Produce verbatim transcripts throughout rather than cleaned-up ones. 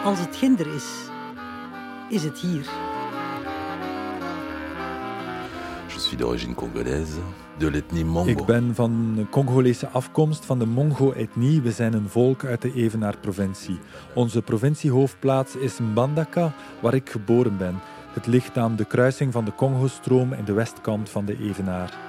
Als het ginder is, is het hier. Je suis d'origine congolaise, de l'ethnie Mongo. Ik ben van Congolese afkomst, van de Mongo-ethnie. We zijn een volk uit de Evenaar-provincie. Onze provinciehoofdplaats is Mbandaka, waar ik geboren ben. Het ligt aan de kruising van de Congo-stroom in de westkant van de Evenaar.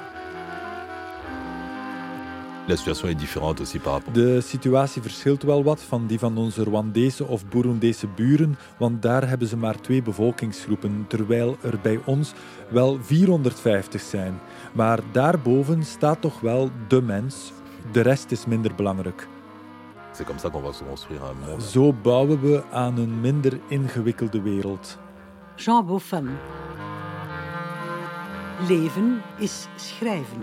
La situation est différente aussi par rapport. De situatie verschilt wel wat van die van onze Rwandese of Burundese buren, want daar hebben ze maar twee bevolkingsgroepen, terwijl er bij ons wel vierhonderdvijftig zijn. Maar daarboven staat toch wel de mens. De rest is minder belangrijk. C'est comme ça qu'on va se construire un monde. Zo bouwen we aan een minder ingewikkelde wereld. Jean Beaufin. Leven is schrijven.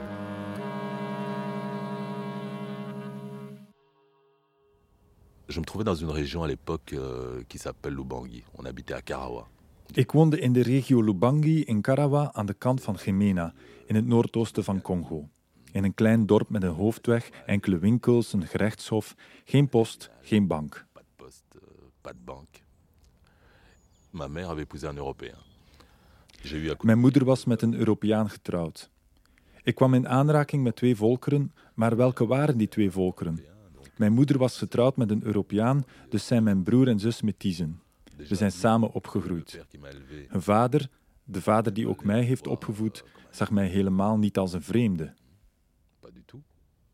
Je me trouvais dans une région à l'époque euh, qui s'appelle Lubangui. On habitait à Karawa. Ik woonde in de regio Lubangi in Karawa aan de kant van Gemena, in het noordoosten van Congo. In een klein dorp met een hoofdweg, enkele winkels, een gerechtshof, geen post, geen bank. Pas de poste, euh, pas de banque. Ma mère avait épousé un Européen. J'ai eu à... Mijn moeder was met een Europeaan getrouwd. Ik kwam in aanraking met twee volkeren, maar welke waren die twee volkeren? Mijn moeder was getrouwd met een Europeaan, dus zijn mijn broer en zus metiezen. We zijn samen opgegroeid. Hun vader, de vader die ook mij heeft opgevoed, zag mij helemaal niet als een vreemde. Pas du tout.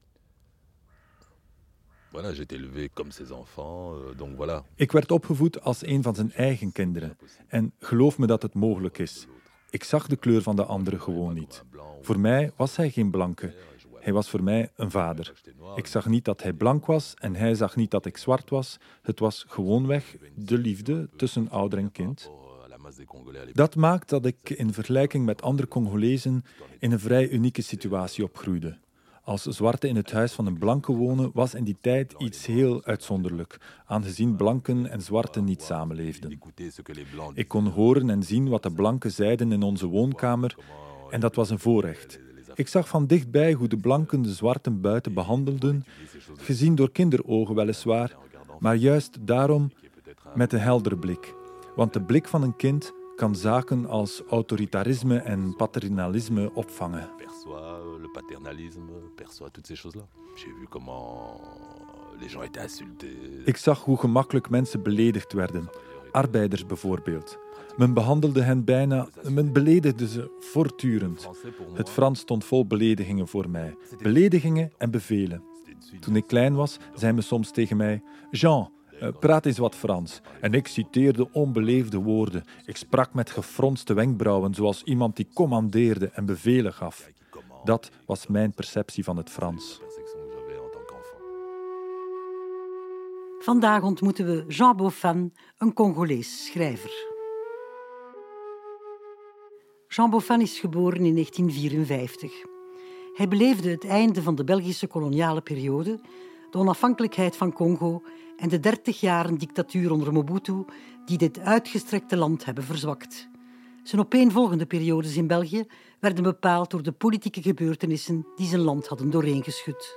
Voilà, j'ai été élevé comme ses enfants, euh, donc voilà. Ik werd opgevoed als een van zijn eigen kinderen. En geloof me dat het mogelijk is. Ik zag de kleur van de andere gewoon niet. Voor mij was hij geen blanke. Hij was voor mij een vader. Ik zag niet dat hij blank was en hij zag niet dat ik zwart was. Het was gewoonweg de liefde tussen ouder en kind. Dat maakt dat ik in vergelijking met andere Congolezen in een vrij unieke situatie opgroeide. Als zwarte in het huis van een blanke wonen was in die tijd iets heel uitzonderlijk, aangezien blanken en zwarten niet samenleefden. Ik kon horen en zien wat de blanken zeiden in onze woonkamer en dat was een voorrecht. Ik zag van dichtbij hoe de blanken de zwarten buiten behandelden, gezien door kinderogen weliswaar, maar juist daarom met een heldere blik. Want de blik van een kind kan zaken als autoritarisme en paternalisme opvangen. Le paternalisme, perçoit toutes ces choses-là. J'ai vu comment les gens étaient insultés. Ik zag hoe gemakkelijk mensen beledigd werden. Arbeiders bijvoorbeeld. Men behandelde hen bijna, men beledigde ze voortdurend. Het Frans stond vol beledigingen voor mij. Beledigingen en bevelen. Toen ik klein was, zei men soms tegen mij: Jean, praat eens wat Frans. En ik citeerde onbeleefde woorden. Ik sprak met gefronste wenkbrauwen, zoals iemand die commandeerde en bevelen gaf. Dat was mijn perceptie van het Frans. Vandaag ontmoeten we Jean Beaufin, een Congolees schrijver. Jean Beaufin is geboren in negentien vierenvijftig. Hij beleefde het einde van de Belgische koloniale periode, de onafhankelijkheid van Congo en de dertig jaren dictatuur onder Mobutu die dit uitgestrekte land hebben verzwakt. Zijn opeenvolgende periodes in België werden bepaald door de politieke gebeurtenissen die zijn land hadden dooreengeschud.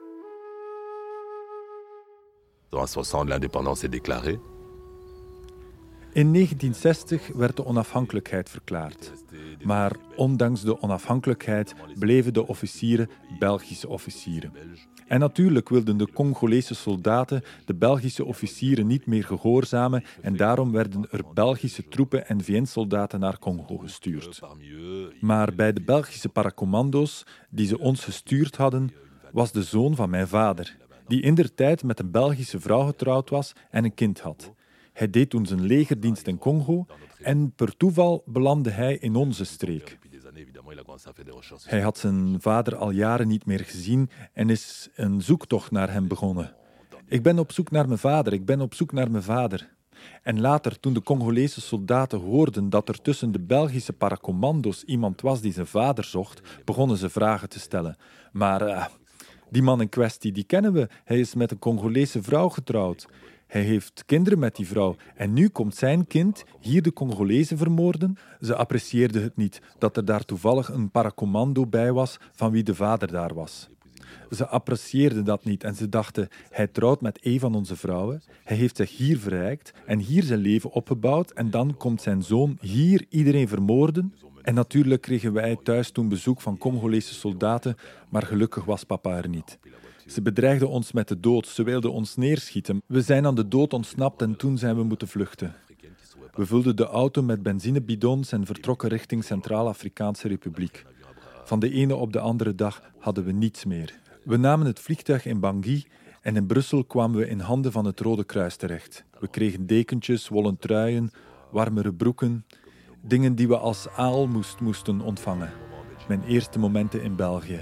En soixante, l'indépendance est déclarée. In negentien zestig werd de onafhankelijkheid verklaard. Maar ondanks de onafhankelijkheid bleven de officieren Belgische officieren. En natuurlijk wilden de Congolese soldaten de Belgische officieren niet meer gehoorzamen en daarom werden er Belgische troepen en V N-soldaten naar Congo gestuurd. Maar bij de Belgische paracommando's die ze ons gestuurd hadden, was de zoon van mijn vader, die indertijd met een Belgische vrouw getrouwd was en een kind had. Hij deed toen zijn legerdienst in Congo en per toeval belandde hij in onze streek. Hij had zijn vader al jaren niet meer gezien en is een zoektocht naar hem begonnen. Ik ben op zoek naar mijn vader, ik ben op zoek naar mijn vader. En later, toen de Congolese soldaten hoorden dat er tussen de Belgische paracommando's iemand was die zijn vader zocht, begonnen ze vragen te stellen. Maar uh, die man in kwestie, die kennen we. Hij is met een Congolese vrouw getrouwd. Hij heeft kinderen met die vrouw en nu komt zijn kind hier de Congolezen vermoorden. Ze apprecieerden het niet dat er daar toevallig een paracommando bij was van wie de vader daar was. Ze apprecieerden dat niet en ze dachten, hij trouwt met een van onze vrouwen, hij heeft zich hier verrijkt en hier zijn leven opgebouwd en dan komt zijn zoon hier iedereen vermoorden. En natuurlijk kregen wij thuis toen bezoek van Congolese soldaten, maar gelukkig was papa er niet. Ze bedreigden ons met de dood, ze wilden ons neerschieten. We zijn aan de dood ontsnapt en toen zijn we moeten vluchten. We vulden de auto met benzinebidons en vertrokken richting Centraal-Afrikaanse Republiek. Van de ene op de andere dag hadden we niets meer. We namen het vliegtuig in Bangui en in Brussel kwamen we in handen van het Rode Kruis terecht. We kregen dekentjes, wollen truien, warmere broeken, dingen die we als aalmoes moesten ontvangen. Mijn eerste momenten in België.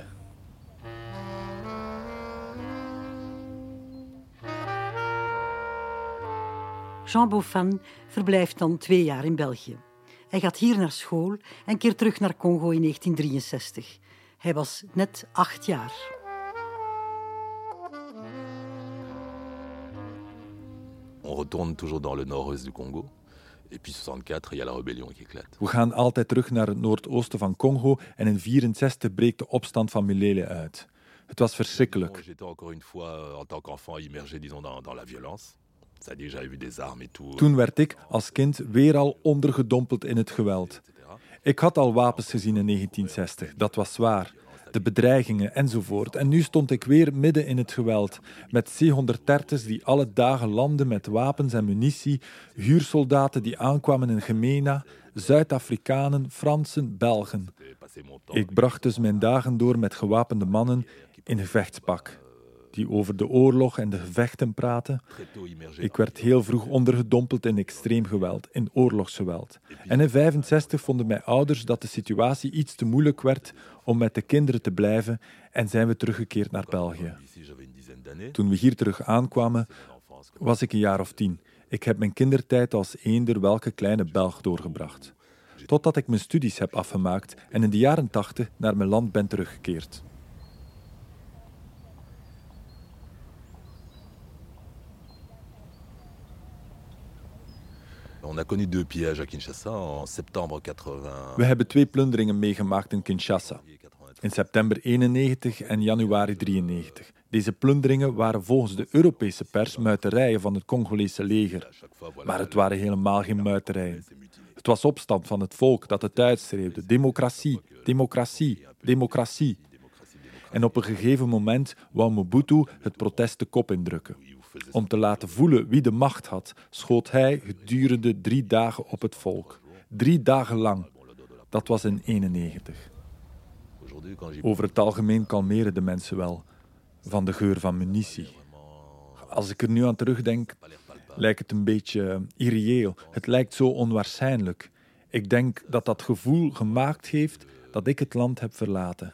Jean Beaufan verblijft dan twee jaar in België. Hij gaat hier naar school en keert terug naar Congo in negentien drieënzestig. Hij was net acht jaar. On retourne toujours dans le nord-ouest du Congo. Et puis soixante-quatre, il y a la rébellion qui éclate. We gaan altijd terug naar het noordoosten van Congo en in negentien vierenzestig breekt de opstand van Milele uit. Het was verschrikkelijk. J'étais encore une fois en tant qu'enfant immergé disons dans dans la violence. C'est-à-dire j'avais vu des armes et tout. Toen werd ik als kind weer al ondergedompeld in het geweld. Ik had al wapens gezien in negentien zestig, dat was zwaar. De bedreigingen enzovoort. En nu stond ik weer midden in het geweld. Met C honderddertig's die alle dagen landden met wapens en munitie, huursoldaten die aankwamen in Gemena, Zuid-Afrikanen, Fransen, Belgen. Ik bracht dus mijn dagen door met gewapende mannen in gevechtspak, die over de oorlog en de gevechten praten. Ik werd heel vroeg ondergedompeld in extreem geweld, in oorlogsgeweld. En in negentien vijfenzestig vonden mijn ouders dat de situatie iets te moeilijk werd om met de kinderen te blijven en zijn we teruggekeerd naar België. Toen we hier terug aankwamen, was ik een jaar of tien. Ik heb mijn kindertijd als eender welke kleine Belg doorgebracht. Totdat ik mijn studies heb afgemaakt en in de jaren tachtig naar mijn land ben teruggekeerd. On a connu deux pillages à Kinshasa en septembre quatre-vingt. We hebben twee plunderingen meegemaakt in Kinshasa. In september eenennegentig en januari drieënnegentig. Deze plunderingen waren volgens de Europese pers muiterijen van het Congolese leger. Maar het waren helemaal geen muiterijen. Het was opstand van het volk dat het uitschreeuwde. Democratie, democratie, democratie. En op een gegeven moment wou Mobutu het protest de kop indrukken. Om te laten voelen wie de macht had, schoot hij gedurende drie dagen op het volk. Drie dagen lang. Dat was in eenennegentig. Over het algemeen kalmeren de mensen wel. Van de geur van munitie. Als ik er nu aan terugdenk, lijkt het een beetje irreëel. Het lijkt zo onwaarschijnlijk. Ik denk dat dat gevoel gemaakt heeft dat ik het land heb verlaten.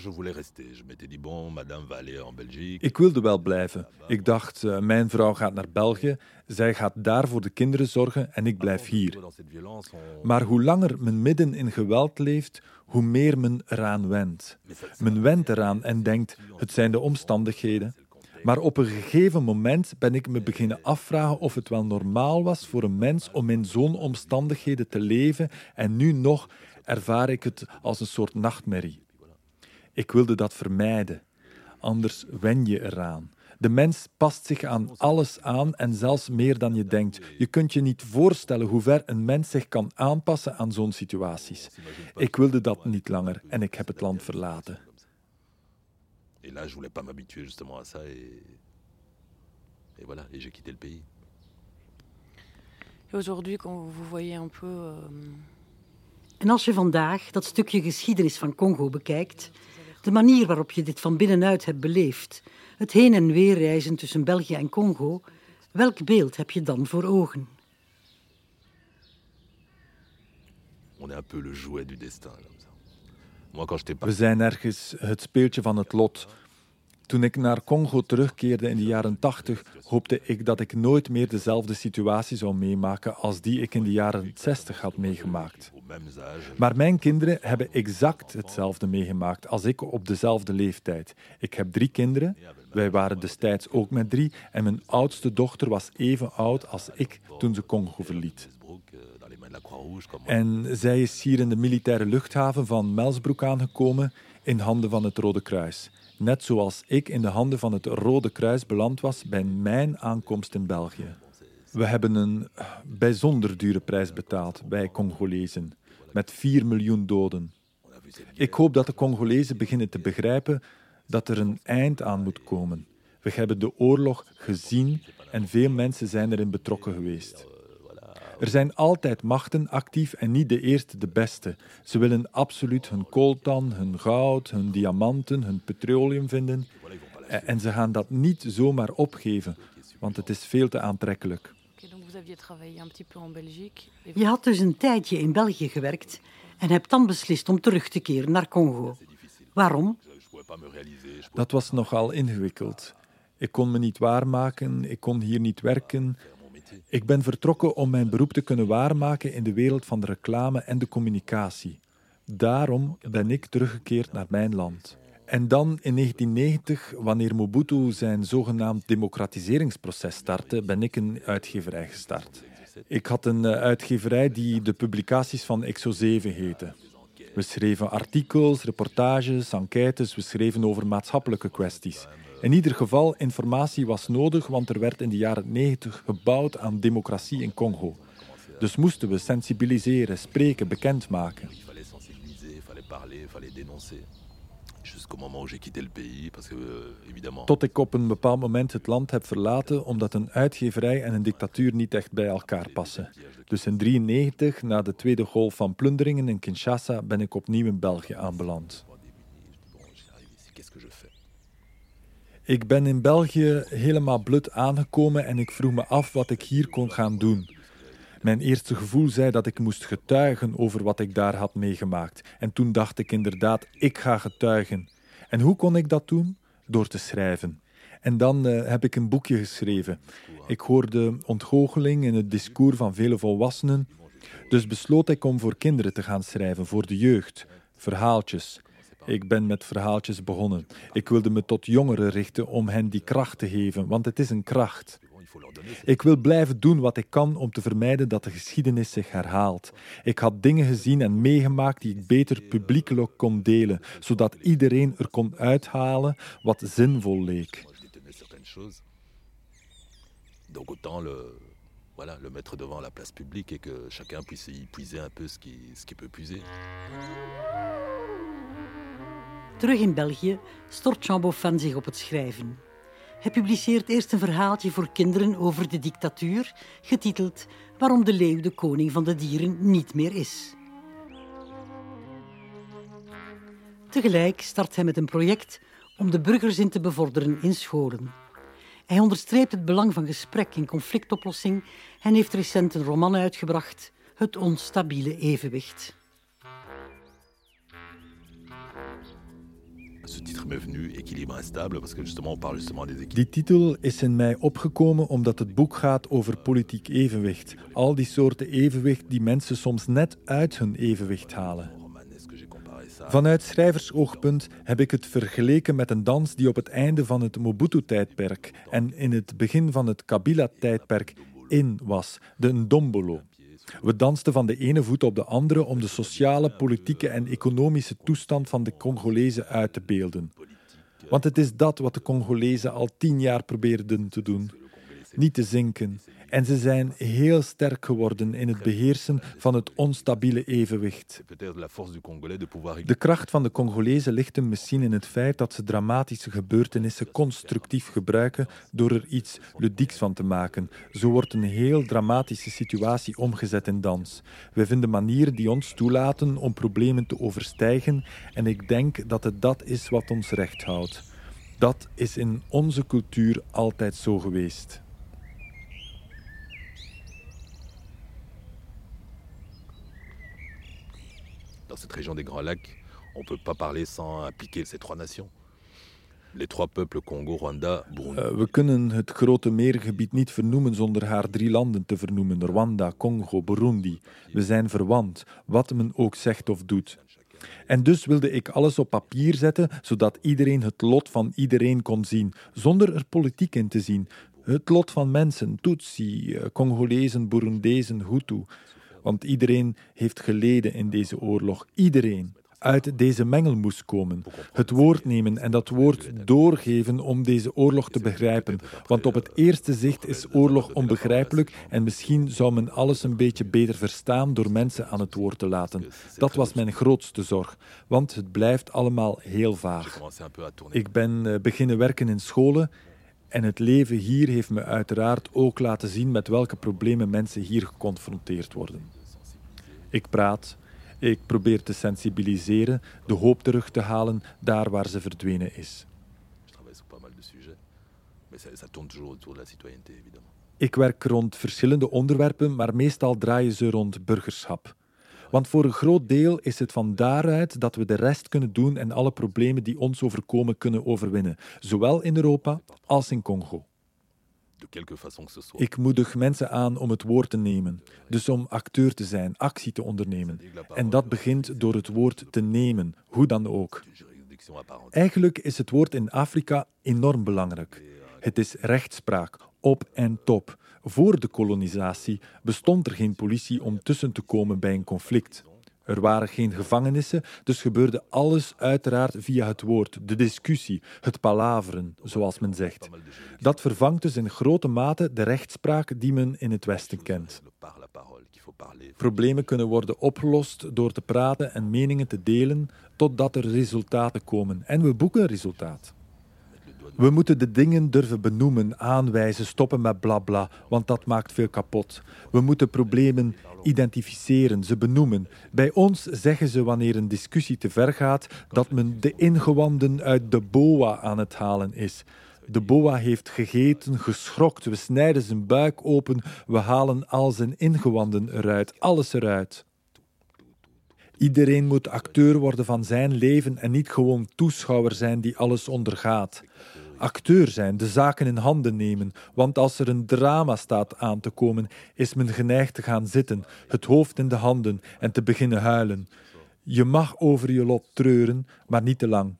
Ik wilde wel blijven. Ik dacht, uh, mijn vrouw gaat naar België, zij gaat daar voor de kinderen zorgen en ik blijf hier. Maar hoe langer men midden in geweld leeft, hoe meer men eraan went. Men went eraan en denkt, het zijn de omstandigheden. Maar op een gegeven moment ben ik me beginnen afvragen of het wel normaal was voor een mens om in zo'n omstandigheden te leven en nu nog ervaar ik het als een soort nachtmerrie. Ik wilde dat vermijden, anders wen je eraan. De mens past zich aan alles aan en zelfs meer dan je denkt. Je kunt je niet voorstellen hoe ver een mens zich kan aanpassen aan zo'n situaties. Ik wilde dat niet langer en ik heb het land verlaten. Et là, je voulais pas m'habituer justement à ça et et voilà, et j'ai quitté le pays. Et aujourd'hui, quand vous voyez un peu. Euh... En als je vandaag dat stukje geschiedenis van Congo bekijkt, de manier waarop je dit van binnenuit hebt beleefd, het heen en weer reizen tussen België en Congo, welk beeld heb je dan voor ogen? On est un peu le jouet du destin. Moi, quand j'étais pas... We zijn ergens het speeltje van het lot. Toen ik naar Congo terugkeerde in de jaren tachtig, hoopte ik dat ik nooit meer dezelfde situatie zou meemaken als die ik in de jaren zestig had meegemaakt. Maar mijn kinderen hebben exact hetzelfde meegemaakt als ik op dezelfde leeftijd. Ik heb drie kinderen, wij waren destijds ook met drie, en mijn oudste dochter was even oud als ik toen ze Congo verliet. En zij is hier in de militaire luchthaven van Melsbroek aangekomen in handen van het Rode Kruis. net zoals ik in de handen van het Rode Kruis beland was bij mijn aankomst in België. We hebben een bijzonder dure prijs betaald, wij Congolezen, met vier miljoen doden. Ik hoop dat de Congolezen beginnen te begrijpen dat er een eind aan moet komen. We hebben de oorlog gezien en veel mensen zijn erin betrokken geweest. Er zijn altijd machten actief en niet de eerste de beste. Ze willen absoluut hun coltan, hun goud, hun diamanten, hun petroleum vinden. En ze gaan dat niet zomaar opgeven, want het is veel te aantrekkelijk. Je had dus een tijdje in België gewerkt en hebt dan beslist om terug te keren naar Congo. Waarom? Dat was nogal ingewikkeld. Ik kon me niet waarmaken, ik kon hier niet werken. Ik ben vertrokken om mijn beroep te kunnen waarmaken in de wereld van de reclame en de communicatie. Daarom ben ik teruggekeerd naar mijn land. En dan in negentien negentig, wanneer Mobutu zijn zogenaamd democratiseringsproces startte, ben ik een uitgeverij gestart. Ik had een uitgeverij die de publicaties van Exo zeven heette. We schreven artikels, reportages, enquêtes, we schreven over maatschappelijke kwesties. In ieder geval, informatie was nodig, want er werd in de jaren negentig gebouwd aan democratie in Congo. Dus moesten we sensibiliseren, spreken, bekendmaken. Tot ik op een bepaald moment het land heb verlaten, omdat een uitgeverij en een dictatuur niet echt bij elkaar passen. Dus in negentien drieënnegentig, na de tweede golf van plunderingen in Kinshasa, ben ik opnieuw in België aanbeland. Ik ben in België helemaal blut aangekomen en ik vroeg me af wat ik hier kon gaan doen. Mijn eerste gevoel zei dat ik moest getuigen over wat ik daar had meegemaakt. En toen dacht ik inderdaad, ik ga getuigen. En hoe kon ik dat doen? Door te schrijven. En dan uh, heb ik een boekje geschreven. Ik hoorde ontgoocheling in het discours van vele volwassenen. Dus besloot ik om voor kinderen te gaan schrijven, voor de jeugd. Verhaaltjes. Ik ben met verhaaltjes begonnen. Ik wilde me tot jongeren richten om hen die kracht te geven, want het is een kracht. Ik wil blijven doen wat ik kan om te vermijden dat de geschiedenis zich herhaalt. Ik had dingen gezien en meegemaakt die ik beter publiekelijk kon delen, zodat iedereen er kon uithalen wat zinvol leek. Donc autant le, voilà, le mettre devant la place publique et que chacun puisse y puiser un peu ce qu'il ce qu'il peut puiser. Terug in België stort Jean Beaufin zich op het schrijven. Hij publiceert eerst een verhaaltje voor kinderen over de dictatuur, getiteld Waarom de leeuw de koning van de dieren niet meer is. Tegelijk start hij met een project om de burgerzin te bevorderen in scholen. Hij onderstreept het belang van gesprek in conflictoplossing en heeft recent een roman uitgebracht, Het onstabiele evenwicht. Die titel is in mij opgekomen omdat het boek gaat over politiek evenwicht. Al die soorten evenwicht die mensen soms net uit hun evenwicht halen. Vanuit schrijversoogpunt heb ik het vergeleken met een dans die op het einde van het Mobutu-tijdperk en in het begin van het Kabila-tijdperk in was, de Ndombolo. We dansten van de ene voet op de andere om de sociale, politieke en economische toestand van de Congolezen uit te beelden. Want het is dat wat de Congolezen al tien jaar probeerden te doen. Niet te zinken. En ze zijn heel sterk geworden in het beheersen van het onstabiele evenwicht. De kracht van de Congolezen ligt hem misschien in het feit dat ze dramatische gebeurtenissen constructief gebruiken door er iets ludieks van te maken. Zo wordt een heel dramatische situatie omgezet in dans. We vinden manieren die ons toelaten om problemen te overstijgen en ik denk dat het dat is wat ons recht houdt. Dat is in onze cultuur altijd zo geweest. Dans cette région des Grands Lacs, on ne peut pas parler sans impliquer ces trois nations. Les trois peuples Congo, Rwanda, Burundi. Uh, we kunnen het grote meergebied niet vernoemen zonder haar drie landen te vernoemen. Rwanda, Congo, Burundi. We zijn verwant, wat men ook zegt of doet. En dus wilde ik alles op papier zetten, zodat iedereen het lot van iedereen kon zien, zonder er politiek in te zien. Het lot van mensen, Tutsi, Congolezen, Burundezen, Hutu. Want iedereen heeft geleden in deze oorlog. Iedereen. uit deze mengel moest komen. Het woord nemen en dat woord doorgeven om deze oorlog te begrijpen. Want op het eerste zicht is oorlog onbegrijpelijk en misschien zou men alles een beetje beter verstaan door mensen aan het woord te laten. Dat was mijn grootste zorg, want het blijft allemaal heel vaag. Ik ben beginnen werken in scholen en het leven hier heeft me uiteraard ook laten zien met welke problemen mensen hier geconfronteerd worden. Ik praat, ik probeer te sensibiliseren, de hoop terug te halen daar waar ze verdwenen is. Ik werk rond verschillende onderwerpen, maar meestal draaien ze rond burgerschap. Want voor een groot deel is het van daaruit dat we de rest kunnen doen en alle problemen die ons overkomen kunnen overwinnen, zowel in Europa als in Congo. Ik moedig mensen aan om het woord te nemen, dus om acteur te zijn, actie te ondernemen. En dat begint door het woord te nemen, hoe dan ook. Eigenlijk is het woord in Afrika enorm belangrijk. Het is rechtspraak, op en top. Voor de kolonisatie bestond er geen politie om tussen te komen bij een conflict. Er waren geen gevangenissen, dus gebeurde alles uiteraard via het woord, de discussie, het palaveren, zoals men zegt. Dat vervangt dus in grote mate de rechtspraak die men in het Westen kent. Problemen kunnen worden opgelost door te praten en meningen te delen, totdat er resultaten komen. En we boeken resultaat. We moeten de dingen durven benoemen, aanwijzen, stoppen met blabla, want dat maakt veel kapot. We moeten problemen identificeren, ze benoemen. Bij ons zeggen ze wanneer een discussie te ver gaat dat men de ingewanden uit de boa aan het halen is. De boa heeft gegeten, geschrokt, we snijden zijn buik open, we halen al zijn ingewanden eruit, alles eruit. Iedereen moet acteur worden van zijn leven en niet gewoon toeschouwer zijn die alles ondergaat. Acteur zijn, de zaken in handen nemen, want als er een drama staat aan te komen, is men geneigd te gaan zitten, het hoofd in de handen en te beginnen huilen. Je mag over je lot treuren, maar niet te lang.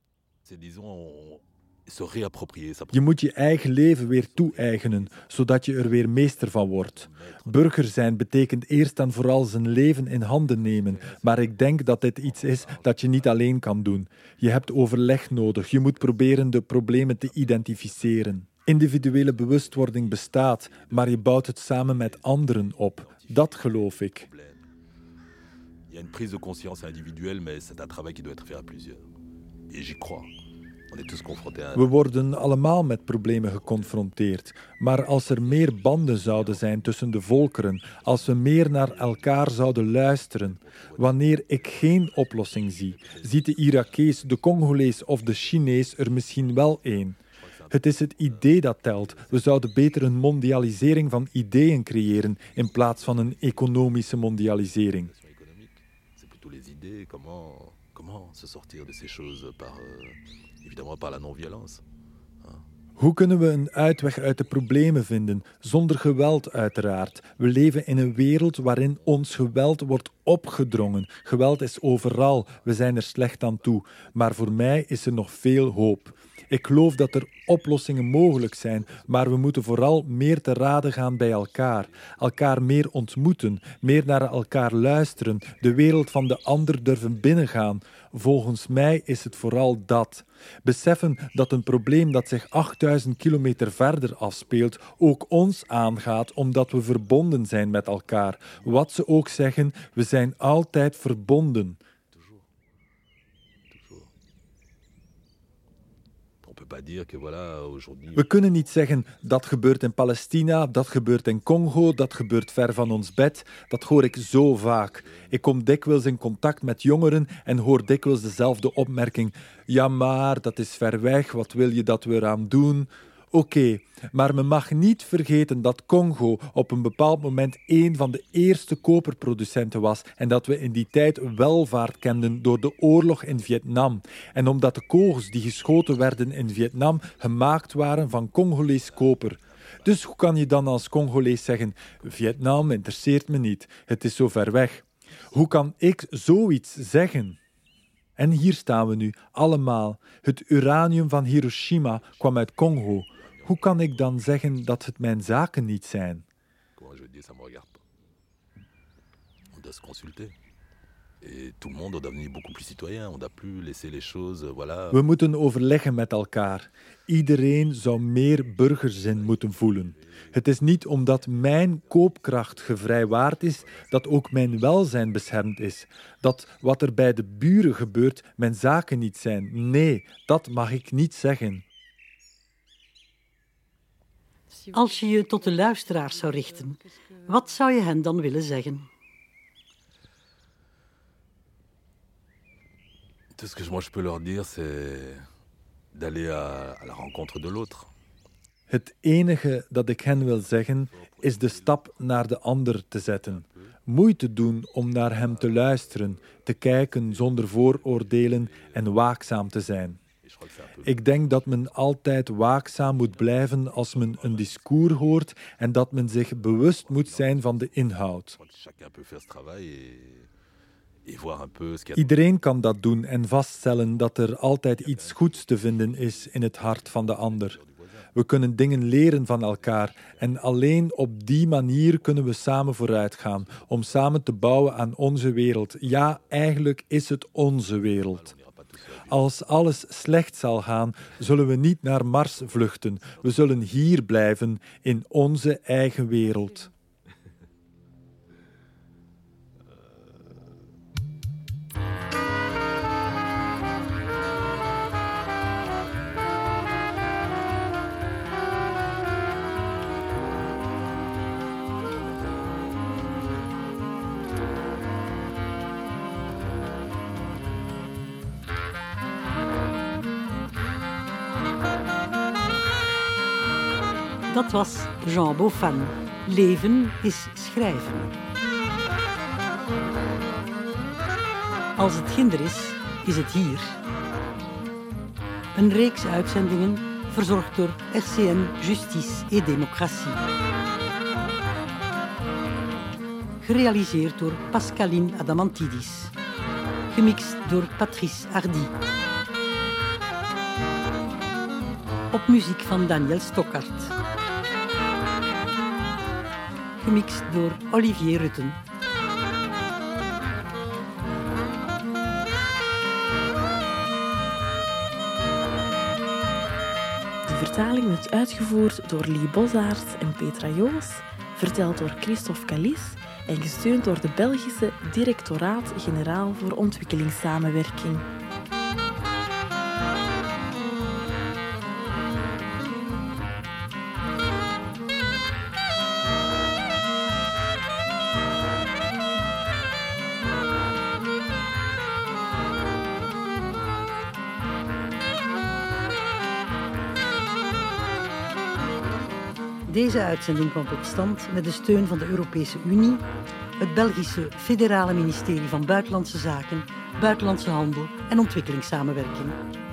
Je moet je eigen leven weer toe-eigenen, zodat je er weer meester van wordt. Burger zijn betekent eerst en vooral zijn leven in handen nemen, maar ik denk dat dit iets is dat je niet alleen kan doen. Je hebt overleg nodig, je moet proberen de problemen te identificeren. Individuele bewustwording bestaat, maar je bouwt het samen met anderen op. Dat geloof ik. Il y a une prise de conscience individuelle, mais c'est un travail qui doit être fait à plusieurs. Et j'y crois. We worden allemaal met problemen geconfronteerd. Maar als er meer banden zouden zijn tussen de volkeren, als we meer naar elkaar zouden luisteren, wanneer ik geen oplossing zie, ziet de Irakees, de Congolees of de Chinees er misschien wel één. Het is het idee dat telt. We zouden beter een mondialisering van ideeën creëren in plaats van een economische mondialisering. Hoe kunnen we een uitweg uit de problemen vinden? Zonder geweld uiteraard. We leven in een wereld waarin ons geweld wordt opgedrongen. Geweld is overal, we zijn er slecht aan toe. Maar voor mij is er nog veel hoop. Ik geloof dat er oplossingen mogelijk zijn, maar we moeten vooral meer te raden gaan bij elkaar. Elkaar meer ontmoeten, meer naar elkaar luisteren, de wereld van de ander durven binnengaan. Volgens mij is het vooral dat. Beseffen dat een probleem dat zich achtduizend kilometer verder afspeelt ook ons aangaat omdat we verbonden zijn met elkaar. Wat ze ook zeggen, we zijn altijd verbonden. We kunnen niet zeggen, dat gebeurt in Palestina, dat gebeurt in Congo, dat gebeurt ver van ons bed. Dat hoor ik zo vaak. Ik kom dikwijls in contact met jongeren en hoor dikwijls dezelfde opmerking. Ja, maar dat is ver weg, wat wil je dat we eraan doen? Oké, okay, maar men mag niet vergeten dat Congo op een bepaald moment een van de eerste koperproducenten was en dat we in die tijd welvaart kenden door de oorlog in Vietnam. En omdat de kogels die geschoten werden in Vietnam gemaakt waren van Congolees koper. Dus hoe kan je dan als Congolees zeggen, Vietnam interesseert me niet, het is zo ver weg. Hoe kan ik zoiets zeggen? En hier staan we nu, allemaal. Het uranium van Hiroshima kwam uit Congo. Hoe kan ik dan zeggen dat het mijn zaken niet zijn? Et tout le monde doit devenir beaucoup plus citoyen. On doit plus laisser les choses, voilà. We moeten overleggen met elkaar. Iedereen zou meer burgerzin moeten voelen. Het is niet omdat mijn koopkracht gevrijwaard is, dat ook mijn welzijn beschermd is. Dat wat er bij de buren gebeurt, mijn zaken niet zijn. Nee, dat mag ik niet zeggen. Als je je tot de luisteraars zou richten, wat zou je hen dan willen zeggen? Tout ce que moi je peux leur dire, c'est d'aller à, à la rencontre de l'autre. Het enige dat ik hen wil zeggen, is de stap naar de ander te zetten. Moeite doen om naar hem te luisteren, te kijken zonder vooroordelen en waakzaam te zijn. Ik denk dat men altijd waakzaam moet blijven als men een discours hoort en dat men zich bewust moet zijn van de inhoud. Iedereen kan dat doen en vaststellen dat er altijd iets goeds te vinden is in het hart van de ander. We kunnen dingen leren van elkaar en alleen op die manier kunnen we samen vooruitgaan, om samen te bouwen aan onze wereld. Ja, eigenlijk is het onze wereld. Als alles slecht zal gaan, zullen we niet naar Mars vluchten. We zullen hier blijven, in onze eigen wereld. Dat was Jean Beaufan. Leven is schrijven. Als het ginder is, is het hier. Een reeks uitzendingen verzorgd door R C N Justice et Démocratie. Gerealiseerd door Pascaline Adamantidis. Gemixt door Patrice Hardy. Op muziek van Daniel Stockhart. Gemixt door Olivier Rutten. De vertaling werd uitgevoerd door Lee Bozzaert en Petra Joos, verteld door Christophe Calis en gesteund door de Belgische Directoraat-Generaal voor Ontwikkelingssamenwerking. Deze uitzending kwam tot stand met de steun van de Europese Unie, het Belgische Federale Ministerie van Buitenlandse Zaken, Buitenlandse Handel en Ontwikkelingssamenwerking.